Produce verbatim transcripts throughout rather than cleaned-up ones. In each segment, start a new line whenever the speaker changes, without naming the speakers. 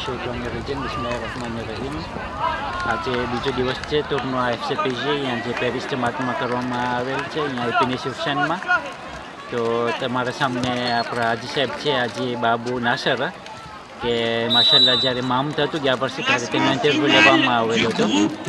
મિનશ્શૈતાનિર્રજીમ બિસ્મિલ્લાહિર્રહમાનિર્રહીમ। આજે બીજો દિવસ છે ટૂરનો એફસી પીજી અહીંયા જે પેરિસ જમાતમાં કરવામાં આવેલ છે, અહીંયા આઈપીની શિવશાનમાં। તો તમારા સામે આપણા હાજી સાહેબ છે, હાજી બાબુ નાસર, કે માશાલ્લાહ જ્યારે મામત હતું ગયા વર્ષે ત્યારે તેનો ઇન્ટરવ્યૂ લેવામાં આવેલો હતો।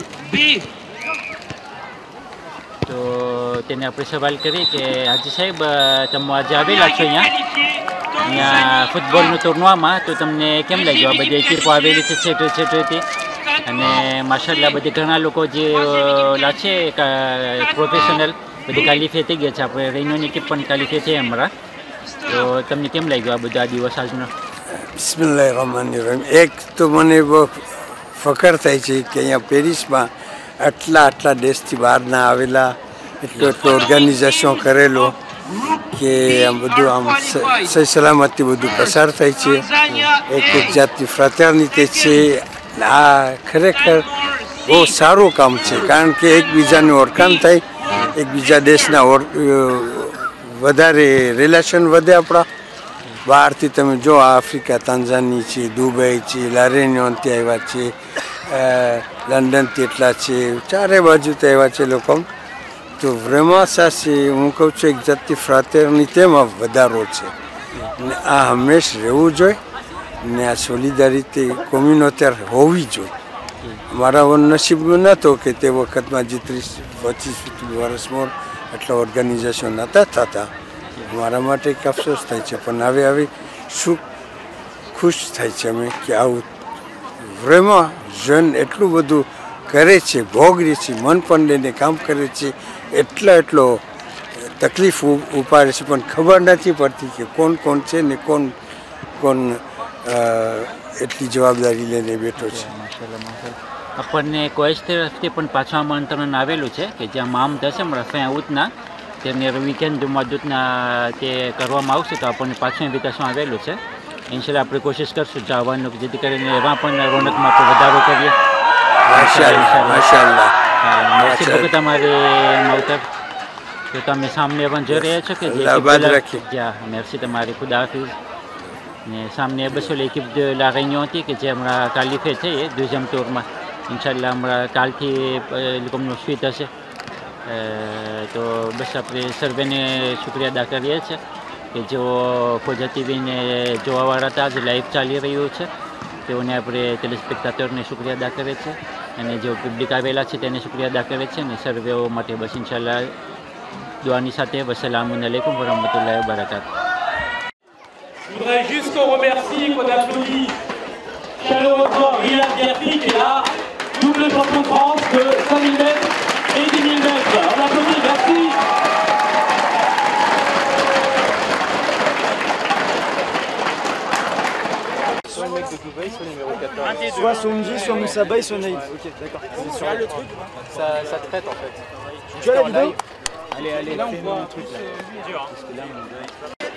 તો તેને આપણે સવાલ કરી કે હાજી સાહેબ, તમે આજે આવેલા છો અહીંયા અહીંયા ફૂટબોલનું ટુર્નામાં, તો તમને કેમ લાગ્યું? આ બધી એકીપો આવેલી છે છેટે છેટેથી, અને માશાલ્લાહ બધી ઘણા લોકો જે ઓલા છે પ્રોફેશનલ બધી ક્વોલિફાય થઈ ગયા છે, આપણે રેનોની એકીપ પણ ક્વોલિફાય થઈ હમણાં। તો તમને કેમ લાગ્યું આ બધો આ દિવસ આજનો?
બિસ્મિલ્લાહિર્રહમાનિર્રહીમ। એક તો મને બહુ ફખર થાય છે કે અહીંયા પેરિસમાં આટલા આટલા દેશથી બહારના આવેલા, એટલો એટલો ઓર્ગેનાઇઝેશન કરેલો કે આમ બધું આમ સહી સલામતી બધું પસાર થાય છે, એક એક જાતની ફ્રેટર્નિટી છે। આ ખરેખર બહુ સારું કામ છે, કારણ કે એકબીજાની ઓળખાણ થાય, એકબીજા દેશના વધારે રિલેશન વધે આપણા। બહારથી તમે જો આફ્રિકા, તાંઝાની છે, દુબઈ છે, લારેનિયોનથી આવ્યા છે, લંડનથી એટલા છે, ચારે બાજુથી આવ્યા છે લોકો। તો વ્રેમાસા છે, હું કહું છું એક જાતની ફ્રેટર્નિટીમાં વધારો છે, ને આ હંમેશ રહેવું જોઈએ, ને આ સોલિડારિટી કોમ્યુનિટેર હોવી જોઈએ। મારા નસીબમાં નહોતો કે તે વખતમાં જે ત્રીસ પચીસ વર્ષમાં એટલા ઓર્ગેનાઇઝેશન નહોતા થતા, મારા માટે એક અફસોસ થાય છે। પણ હવે હવે શું ખુશ થાય છે અમે કે આવું વ્રેમાં જન એટલું બધું કરે છે, ભોગવે છે, મન પણ લઈને કામ કરે છે, એટલો એટલો તકલીફ ઉપાડે છે, પણ ખબર નથી પડતી કે કોણ કોણ છે ને કોણ કોણ એટલી જવાબદારી લઈને બેઠો છે।
આપણને કોચ તરફથી પણ પાછું આમંત્રણ આવેલું છે કે જ્યાં મામ થશે હમણાં ફેઉતના તેને વીકેન્ડ મદદના તે કરવામાં આવશે, તો આપણને પાછું ઇન્વિટેશન આવેલું છે। ઇન્શાલ્લાહ આપણે કોશિશ કરશું જવાનું, જેથી કરીને એમાં પણ રોનકમાં આપણે વધારો કરીએ।
માશાઅલ્લાહ।
merci beaucoup તમારે માવતર। તો તમે સામને પણ જોઈ રહ્યા છો કે જે merci તમારી, ખુદા હાફિઝ। ને સામને બસો l'équipe de la Réunion હતી કે જે હમણાં ક્વોલિફાય થઈ દeuxième ટૂરમાં, ઇન્શાલ્લાહ હમણાં કાલથી એ લોકોનું સ્વીટ હશે। તો બસ આપણે સર્વેને શુક્રિયા અદા કરીએ છીએ કે જેઓ ખોજા ટીવીને જોવાવાળા હતા, આજે લાઈવ ચાલી રહ્યું છે તેઓને આપણે ટેલિસ્પેક્ટાટરને શુક્રિયા અદા કરે છે, અને જેઓ પબ્લિક આવેલા છે તેને શુક્રિયા અદા કરે છે, અને સર્વેઓ માટે બસ ઇન્શાલ્લાહ દુઆની સાથે વસલામુ અલૈકુમ વરહમતુલ્લાહિ વબરકાતુહ।
Je voudrais juste qu'on remercie, qu'on applaudit chaleureusement Riyad Gerfi qui est là, double champion de France de cinq mille mètres et dix mille mètres. On applaudit, merci.
Soit le mec de Dubaï, soit le numéro quatorze.
Soit Somji, soit Moussabaï, soit Naïf. Ok, d'accord.
Tu vois le truc, ça, ça traite en fait.
Tu as la vidéo?
Allez, allez,
là on voit
le truc là.
dur.
Parce que là, on dirait...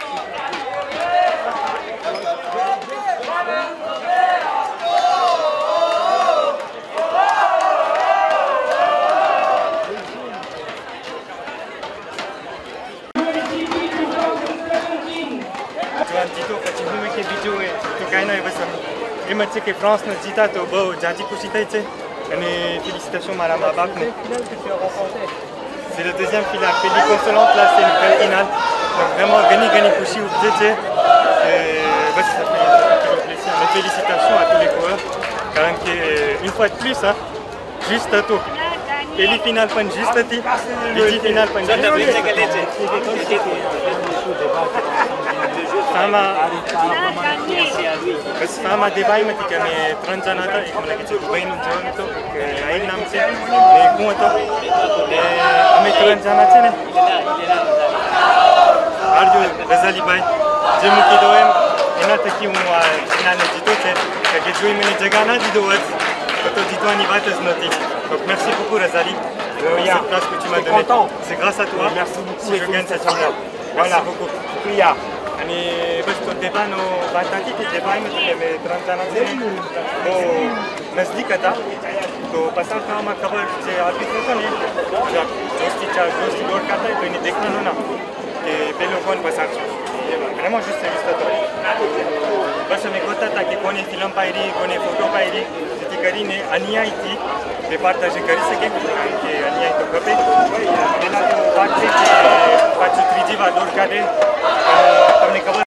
એમ જ છે કે ફ્રાન્સનો જીતા તો બહુ જાજી ખુશી થઈ છે, અને ફેલિસિટેશન મારા મા બાપને। C'est le deuxième finale, Péli consolante, là c'est une belle finale, donc vraiment ઘણી ઘણી ખુશી ઉપજે છે। બસ ça fait toujours plaisir, mais félicitations à tous les coureurs, કારણ કે une fois de plus hein, juste હતું, પહેલી ફિનાલ પણ juste હતી, બીજી ફિનાલ પણ juste હતી। Fama, બસ ફામાં દેવાઈમાંથી કે અમે ત્રણ જણા હતા, એક મને લાગે છે દુબઈનું જવાનું હતો, એક નાઈલ નામ છે, ને એક હું હતો, ને અમે ત્રણ જણા છે ને આરજુ રઝાલીભાઈ જે મૂકી દો એમ એના થકી હું આ ફિનાલને જીતો છે, કે જો મને જગા ના દીધો હોત તો તો જીતવાની વાત જ નહોતી। Donc merci beaucoup Razali pour cette place que tu m'as donnée. C'est grâce à toi si je gagne cette finale. Merci beaucoup. Shukriya. અને બસ તો દેવાનો વાત હતી કે દેવાઈમાંથી કે અમે ત્રણ જણા છે બહુ નજદીક હતા, તો પસાર થવામાં ખબર જે આર્બિટ હતો ને જોશથી ચાર જોશથી દોડ કાઢતા તો એને દેખવાનું ના કે પેલો કોણ પસાર છે, vraiment juste gustători. Vă să mi contat că cone film pairi, cone foto pairi, zici că rine ania iti pe partea de care se che che ania ito cape. Nella parte che faccio trigiva dor cade tamne cover.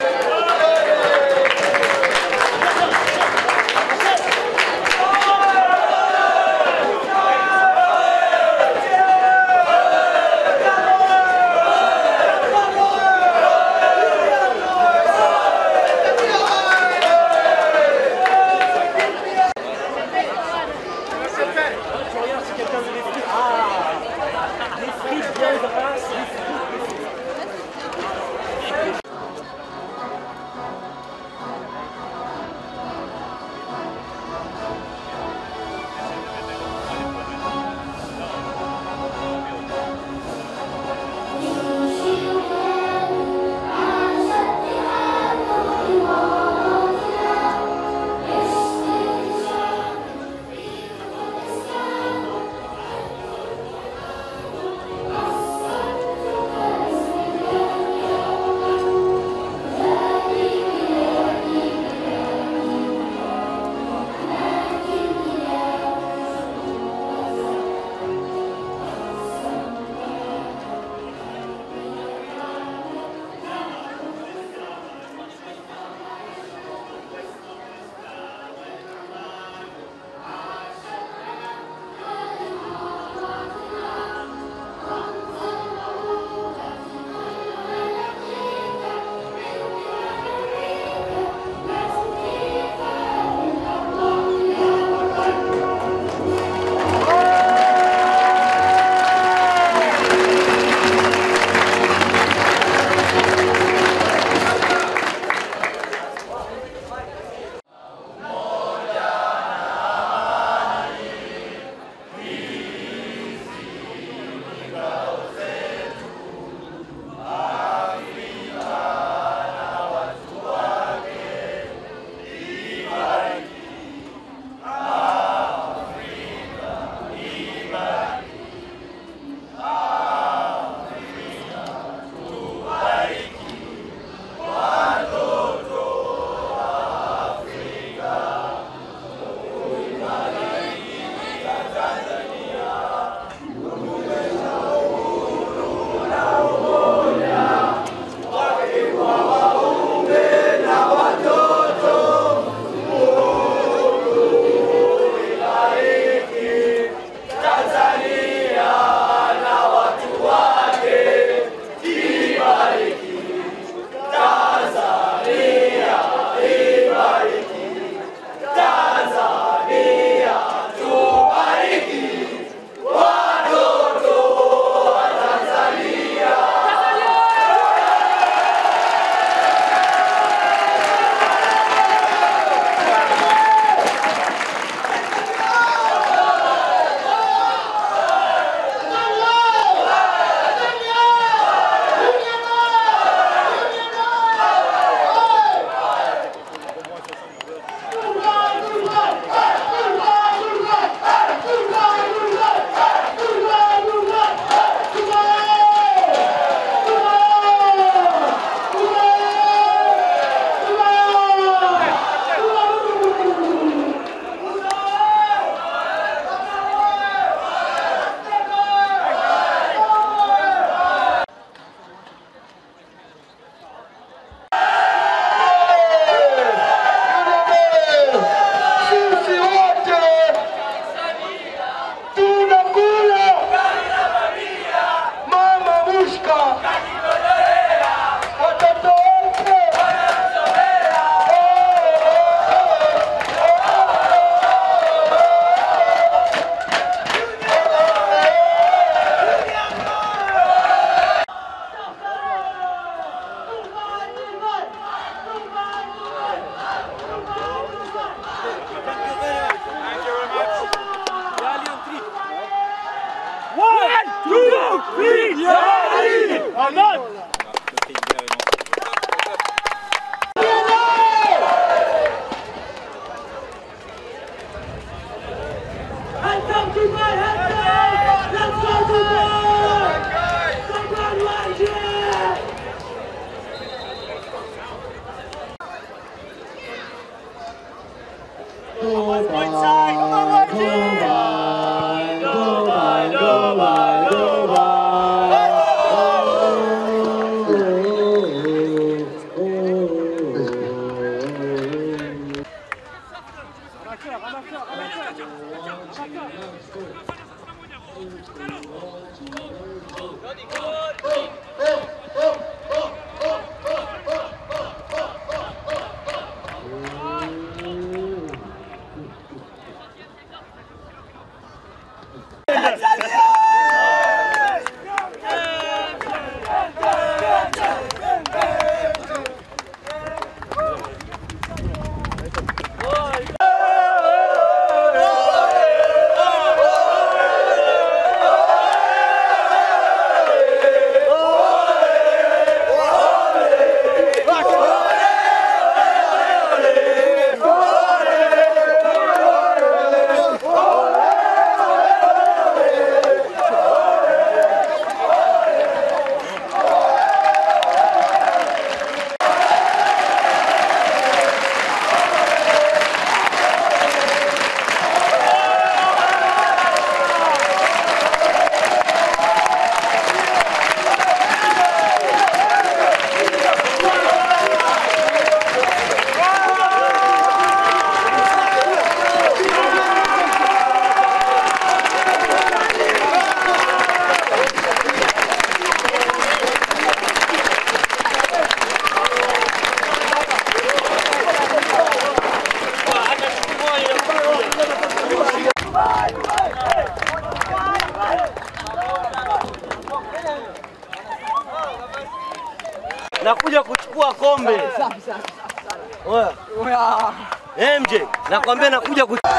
nakuja kuchukua kombe. Oya. M J, nakwambia nakuja kuchukua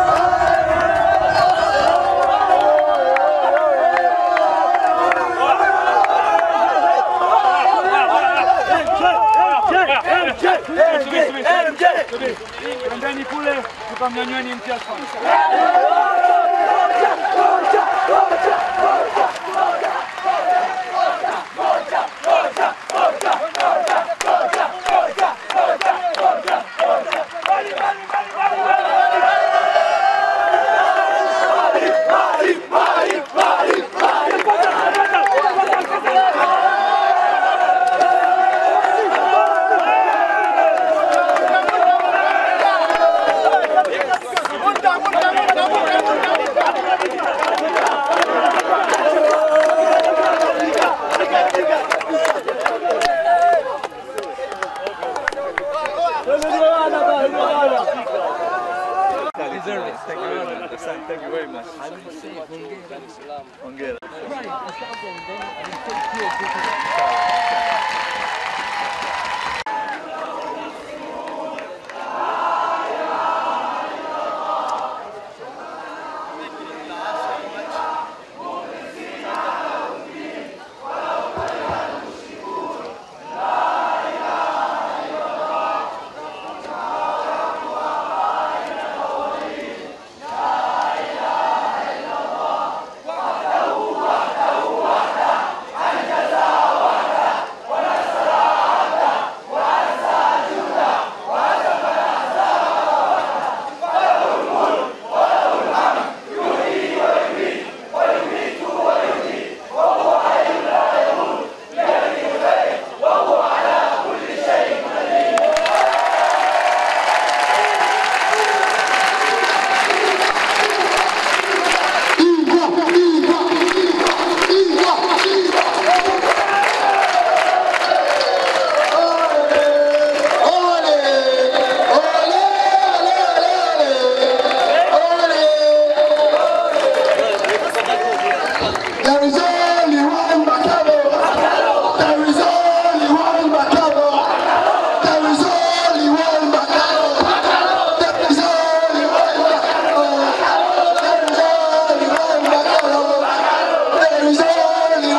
Ndani kule tukamnyanyweni mpya sana.
Thank you very much. I will say Hongera.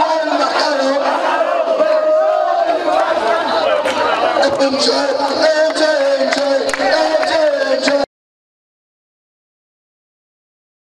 Enjoy.